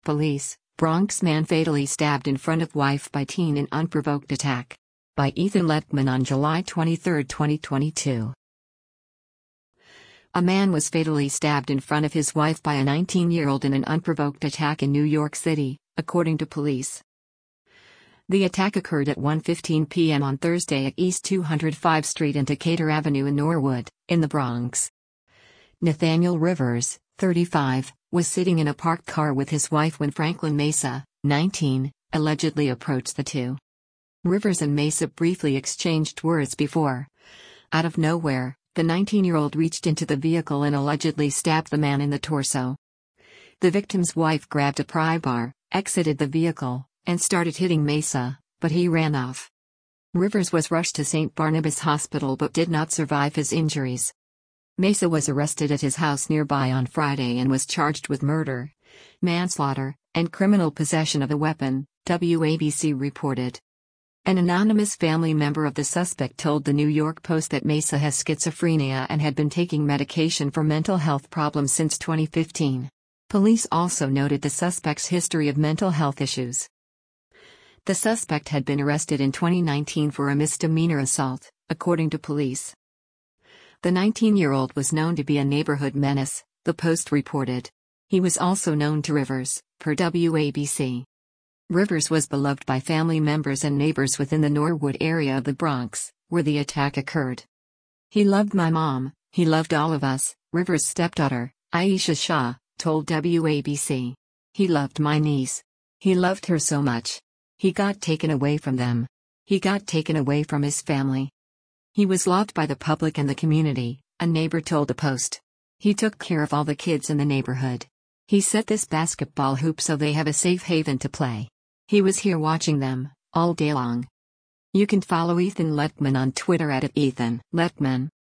Police, Bronx man fatally stabbed in front of wife by teen in unprovoked attack. By Ethan Letman on July 23, 2022. A man was fatally stabbed in front of his wife by a 19-year-old in an unprovoked attack in New York City, according to police. The attack occurred at 1:15 p.m. on Thursday at East 205 Street and Decatur Avenue in Norwood, in the Bronx. Nathaniel Rivers, 35, was sitting in a parked car with his wife when Franklin Mesa, 19, allegedly approached the two. Rivers and Mesa briefly exchanged words before. Out of nowhere, the 19-year-old reached into the vehicle and allegedly stabbed the man in the torso. The victim's wife grabbed a pry bar, exited the vehicle, and started hitting Mesa, but he ran off. Rivers was rushed to St. Barnabas Hospital but did not survive his injuries. Mesa was arrested at his house nearby on Friday and was charged with murder, manslaughter, and criminal possession of a weapon, WABC reported. An anonymous family member of the suspect told the New York Post that Mesa has schizophrenia and had been taking medication for mental health problems since 2015. Police also noted the suspect's history of mental health issues. The suspect had been arrested in 2019 for a misdemeanor assault, according to police. The 19-year-old was known to be a neighborhood menace, the Post reported. He was also known to Rivers, per WABC. Rivers was beloved by family members and neighbors within the Norwood area of the Bronx, where the attack occurred. "He loved my mom, he loved all of us," Rivers' stepdaughter, Aisha Shah, told WABC. "He loved my niece. He loved her so much. He got taken away from them. He got taken away from his family. He was loved by the public and the community," a neighbor told the Post. "He took care of all the kids in the neighborhood. He set this basketball hoop so they have a safe haven to play. He was here watching them, all day long." You can follow Ethan Letman on Twitter at @EthanLetman.